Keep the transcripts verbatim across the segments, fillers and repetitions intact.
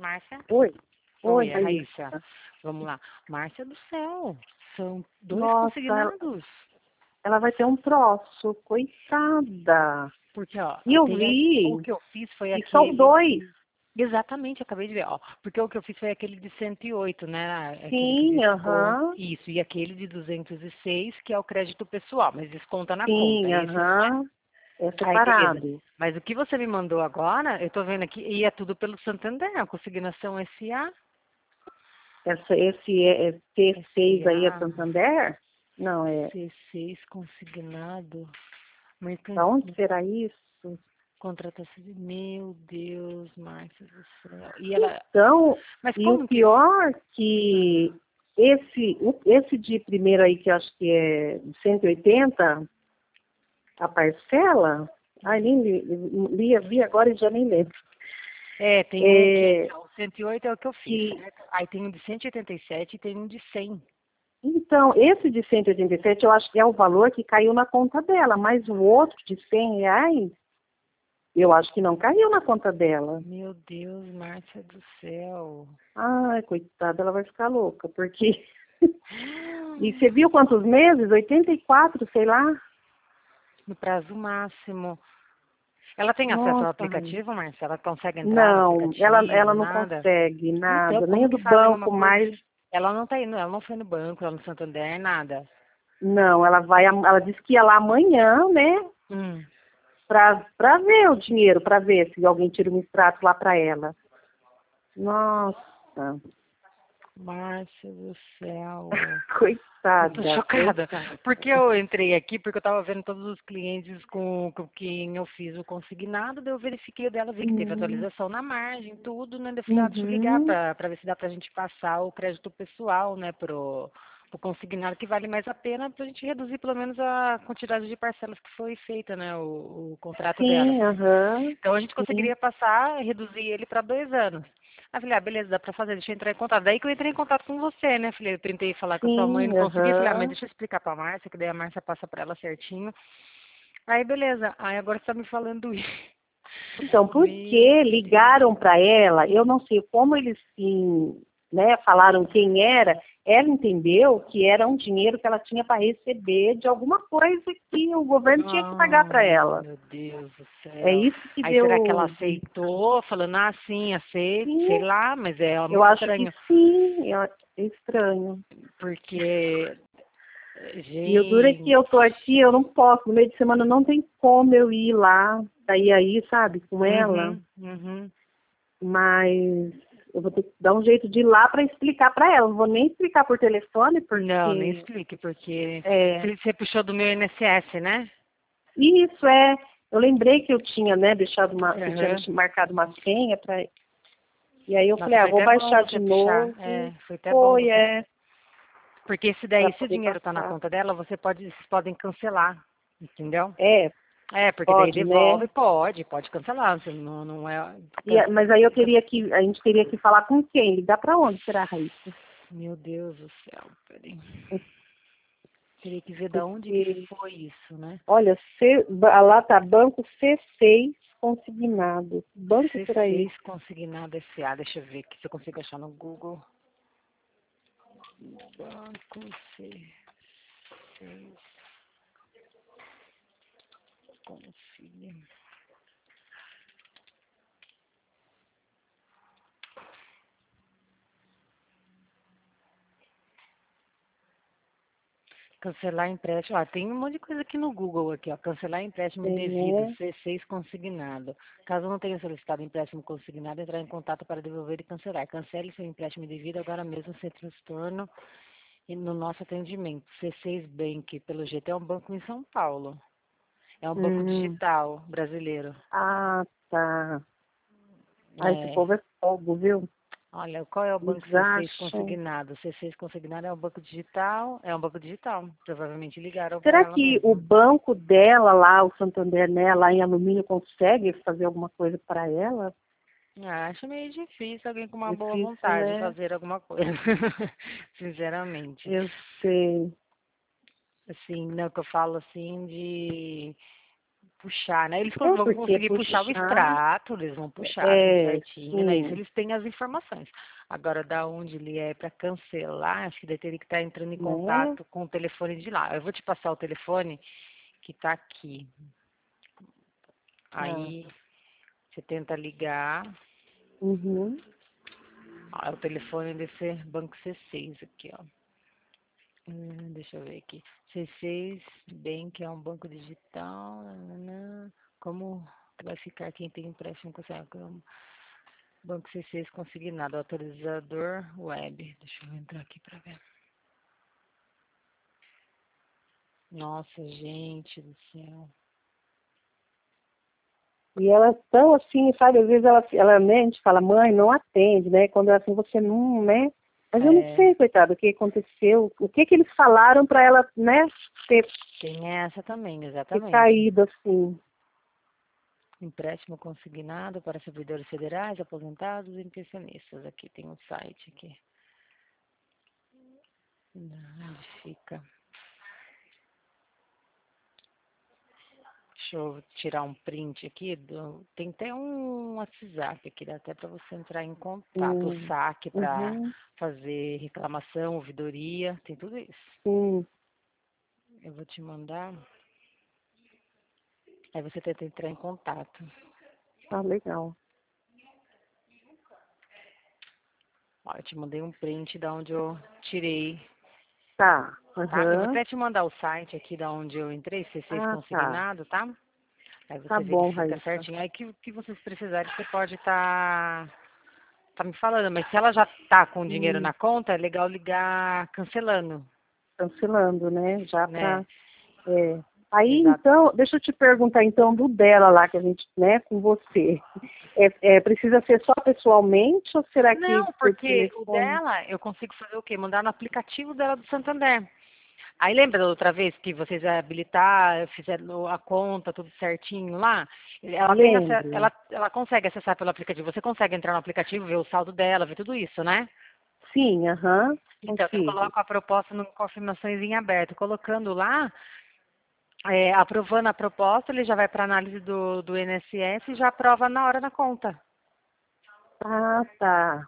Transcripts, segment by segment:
Márcia? Oi. Oi, Oi, é Raíssa. Raíssa. Vamos lá. Márcia do céu. São dois Nossa, ela, consignados. ela vai ter um troço, coitada. Porque, ó, E eu tem a- o vi que eu fiz foi que são aquele. dois. Exatamente, acabei de ver, ó. Porque o que eu fiz foi aquele de cento e oito, né? Aquele que Sim, desconta. aham. Isso, e aquele de duzentos e seis, que é o crédito pessoal, mas desconta na conta. Sim, Esse não é? aham. É Aí, beleza. separado. Mas o que você me mandou agora, eu tô vendo aqui, e é tudo pelo Santander, a consignação S A. Essa, esse é, é T seis aí é S A, Santander? Não, é. C seis consignado, Da onde mercantil, será isso? contratação de... Meu Deus, Márcia do céu. E ela... Então, Mas e o como que... pior Ah, que esse, o- esse de primeiro aí, que eu acho que é cento e oitenta, a parcela, ai, nem li, li, vi agora e já nem lembro. é, tem um que é... É, O cento e oito é o que eu fiz, que, certo? Aí tem um de cento e oitenta e sete e tem um de cem. então, esse de cento e oitenta e sete eu acho que é o valor que caiu na conta dela, mas o outro de cem reais, eu acho que não caiu na conta dela. Meu Deus, Márcia do céu. Ai, coitada, ela vai ficar louca, porque... E você viu quantos meses? oitenta e quatro, sei lá. No prazo máximo. Ela tem acesso ao Nossa, aplicativo, Márcia? Ela consegue entrar no não, ela, aplicativo, ela não nada? consegue Então, nada, nem como o do que fazem uma banco coisa? mais. Ela não tá indo, ela não foi no banco, ela no Santander, nada. Não, ela vai, ela disse que ia lá amanhã, né, Hum. pra, pra ver o dinheiro, pra ver se alguém tira um extrato lá pra ela. Nossa, Márcia do céu. Eu tô coitada, chocada. coitada. Porque eu entrei aqui, porque eu tava vendo todos os clientes com, com quem eu fiz o consignado, daí eu verifiquei o dela, vi que teve Hum, atualização na margem, tudo, né? Daí eu falei, ah, deixa eu ligar uhum, pra, pra ver se dá pra gente passar o crédito pessoal, né, pro, pro consignado, que vale mais a pena pra gente reduzir pelo menos a quantidade de parcelas que foi feita, né, o, o contrato dela. sim, aham, Então a gente sim, conseguiria passar, reduzir ele para dois anos. Aí eu falei, ah, beleza, dá pra fazer, deixa eu entrar em contato. Daí que eu entrei em contato com você, né? Falei, eu tentei falar com a sua mãe, não sim, consegui. Falei, ah, mas aham. deixa eu explicar pra Márcia, que daí a Márcia passa pra ela certinho. Aí, beleza. Aí agora você tá me falando isso. Então, Meu porque Deus. ligaram para ela, eu não sei como eles sim, né, falaram quem era, ela entendeu que era um dinheiro que ela tinha para receber de alguma coisa que o governo tinha que pagar para Ai, ela. meu Deus do É céu. isso que Aí será que ela deu. aceitou, falando, ah, sim, aceito, sei Sim, lá, mas é eu muito acho que estranho. sim, é é estranho. Porque, E o duro é que gente, eu tô aqui, eu não posso, no meio de semana não tem como eu ir lá, sair aí, sabe, com ela. uhum, uhum. Mas eu vou ter que dar um jeito de ir lá para explicar para ela. Não vou nem explicar por telefone, Não, nem porque explique, porque é, você você puxou do meu I N S S, né? isso é. Eu lembrei que eu tinha, né, deixado uma, que eu tinha Aham. deixado- marcado uma senha para. E aí eu Nossa, falei, ah, foi vou até bom baixar de você puxar. novo. É, foi até bom Foi, você. é, Porque esse para daí, se o poder dinheiro tá na passar. conta dela, você pode, vocês podem cancelar, entendeu? É, É, porque daí pode, devolve, né? pode, pode cancelar. Você não, não é. E, a- mas aí eu teria que, a gente teria que falar com quem? Ligar para onde será, Raíssa? Meu Deus do céu, peraí. Teria que ver da onde que Porque, foi isso, né? olha, C, lá tá banco C seis consignado. Banco C será esse? seis consignado S A, deixa eu ver aqui se eu consigo achar no Google. Banco C seis consignado. Cancelar empréstimo. Ah, tem um monte de coisa aqui no Google aqui, ó. Cancelar empréstimo Tem, devido, né? C seis consignado. Caso não tenha solicitado empréstimo consignado, entrar em contato para devolver e cancelar. Cancele seu empréstimo devido agora mesmo sem transtorno e no nosso atendimento. C seis Bank, pelo jeito, é um banco em São Paulo. É um banco Hum. digital brasileiro. Ah, tá. Ah, esse É. povo é fogo, viu? Olha, qual é o Eles banco C seis acham. consignado? C seis consignado é um banco digital? É um banco digital. Provavelmente ligaram para Será ela que o mesmo. banco dela lá, o Santander, né, lá em alumínio, consegue fazer alguma coisa para ela? Ah, acho meio difícil alguém com uma boa Difícil, vontade né? fazer alguma coisa. Sinceramente. Eu sei. Assim, não que eu falo assim de puxar, né? Eles É, vão porque conseguir puxar o puxar, extrato, eles vão puxar tudo é, certinho, né? Isso sim, eles têm as informações. Agora, da onde ele é para cancelar, acho que daí teria que estar entrando em né? contato com o telefone de lá. Eu vou te passar o telefone que está aqui. Tá. Aí você tenta ligar. Uhum. Ó, é o telefone desse Banco C seis aqui, ó. Hum, deixa eu ver aqui. C seis Bank é um banco digital. Nananã. Como vai ficar quem tem empréstimo com essa Banco C seis consignado, autorizador web. Deixa eu entrar aqui para ver. Nossa, gente do céu. E elas estão assim, sabe, às vezes ela, ela né, a gente fala, mãe, não atende, né? Quando é assim, você não, né? Mas eu não É, sei, coitado, o que aconteceu, o que que eles falaram para ela, né, ter, tem essa também, ter exatamente. caído assim. Empréstimo consignado para servidores federais, aposentados e pensionistas. Aqui tem um site aqui. Onde fica? Deixa eu tirar um print aqui. Do, tem até um WhatsApp aqui, dá até para você entrar em contato. O Hum, saque para uhum, fazer reclamação, ouvidoria, tem tudo isso. sim, Eu vou te mandar. Aí você tenta entrar em contato. tá legal. Ó, eu te mandei um print da onde eu tirei, Tá, tá? Eu vou aham, até te mandar o site aqui da onde eu entrei, C seis ah, tá, consignado, tá? Aí tá você bom, verifica Raíssa. certinho. Aí que, que vocês precisarem, você pode estar tá, tá me falando. Mas se ela já tá com o dinheiro Hum, na conta, é legal ligar cancelando, cancelando, né, já né? para é. Aí, Exato. então, deixa eu te perguntar, então, do dela lá, que a gente, né, com você. É, é, precisa ser só pessoalmente ou será que Não, por porque o telefone? dela, eu consigo fazer o quê? Mandar no aplicativo dela do Santander. Aí lembra da outra vez que vocês habilitaram, fizeram a conta, tudo certinho lá? Ela tem essa, Lembro. ela, ela consegue acessar pelo aplicativo. Você consegue entrar no aplicativo, ver o saldo dela, ver tudo isso, né? Sim, aham, Então, eu consigo. coloco a proposta no confirmações em aberto. Colocando lá, é, aprovando a proposta, ele já vai para análise do, do I N S S e já aprova na hora na conta. Ah, tá.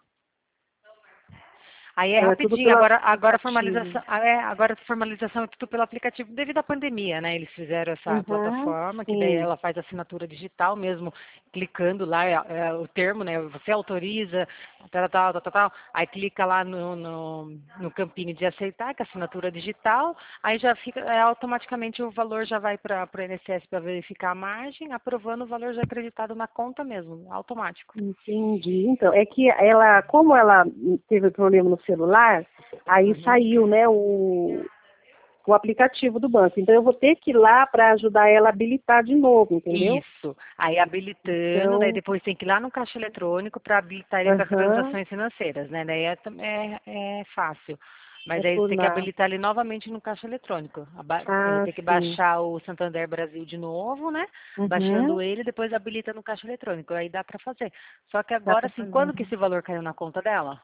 Aí é Então é tudo rapidinho, pelo agora, agora a aplicativo. formalização, ah, é, agora a formalização é tudo pelo aplicativo devido à pandemia, né? Eles fizeram essa Uhum, plataforma que daí sim. ela faz assinatura digital mesmo, clicando lá, é, é, o termo, né? Você autoriza, tal, tal, tal, tal, tal. Aí clica lá no, no, no campinho de aceitar, que é assinatura digital, aí já fica, é, automaticamente o valor já vai para o I N S S para verificar a margem, aprovando o valor já acreditado na conta mesmo, automático. Entendi. Então, é que ela, como ela teve problema no celular, aí Uhum. saiu, né, o, o aplicativo do banco. Então, eu vou ter que ir lá para ajudar ela a habilitar de novo, entendeu? Isso. Aí habilitando, daí Então, depois tem que ir lá no caixa eletrônico para habilitar ele para aham, transações financeiras, né? Daí é, tam- é, é fácil. é Mas aí você por tem que lá. habilitar ele novamente no caixa eletrônico. Aba- eh, Ah, Tem que sim. baixar o Santander Brasil de novo, né? Baixando Uhum, ele, depois habilita no caixa eletrônico. Aí dá para fazer. Só que dá agora, para assim, fazer. quando que esse valor caiu na conta dela?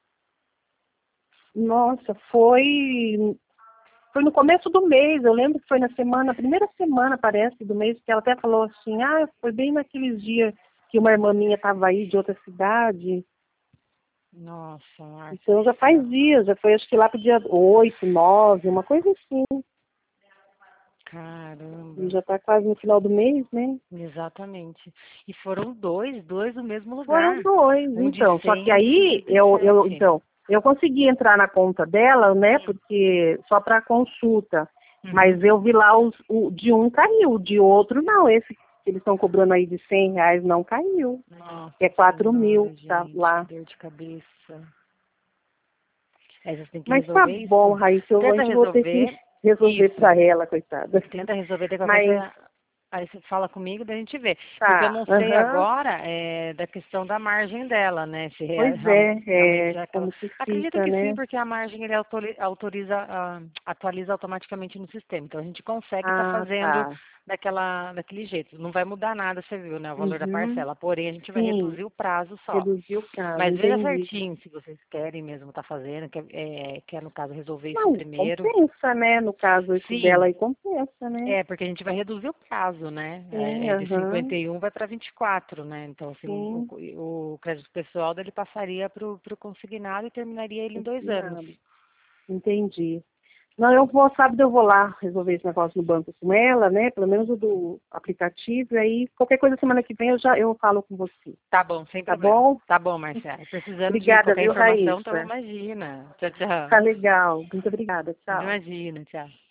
Nossa, foi, foi no começo do mês. Eu lembro que foi na semana, primeira semana, parece, do mês, que ela até falou assim, ah, foi bem naqueles dias que uma irmã minha estava aí de outra cidade. Nossa, Márcia Então do já faz céu. dias, já foi acho que lá pro dia oito, nove, uma coisa assim. E Caramba. já está quase no final do mês, né? Exatamente. E foram dois, dois no mesmo Foram lugar. dois, Um de então. Só cem que e um de aí cinquenta e eu, eu sete. então, eu consegui entrar na conta dela, né? Porque só para consulta. Uhum. Mas eu vi lá os, o de um caiu, o de outro não. Esse que eles estão cobrando aí de cem reais não caiu. Que é Nossa quatro mil senhora, que tá gente, que lá. dor de cabeça. Aí você tem que Mas tá resolver bom, isso. Raíssa, eu, a Tenta gente vou ter que resolver resolver isso. para ela, coitada. Tenta resolver de qualquer Mas coisa. Aí você fala comigo, daí a gente vê. Porque eu tá, não sei aham. agora é, da questão da margem dela, né? Se rea- Pois real- é, realmente é é aquela. como que Acredito fica, que sim, né? porque a margem ele autori- autoriza, ah, atualiza automaticamente no sistema. Então a gente consegue estar Ah, fazendo tá. daquela, daquele jeito. Não vai mudar nada, você viu, né? O valor da Uhum. parcela. Porém, a gente vai Sim, reduzir o prazo só. reduzir o prazo, Mas veja entendi. certinho se vocês querem mesmo estar fazendo, quer, é, quer, no caso, resolver isso Não, primeiro. compensa, né? No caso esse dela Sim, aí compensa, né? é, porque a gente vai reduzir o prazo, né? Sim, É, é de aham, cinquenta e um vai para vinte e quatro, né? Então, assim, sim, o, o crédito pessoal dele passaria para o consignado e terminaria ele em dois anos. nada. Entendi. Não, eu vou, sábado eu vou lá resolver esse negócio no banco com ela, né? Pelo menos o do aplicativo, e aí qualquer coisa semana que vem eu já eu falo com você. Tá bom, sem Tá problema. bom? Tá bom, Marcela. Precisando de Obrigada, qualquer viu, informação, então Raíssa? imagina. Tchau, tchau. Tá legal. Muito obrigada. Tchau. Imagina, tchau.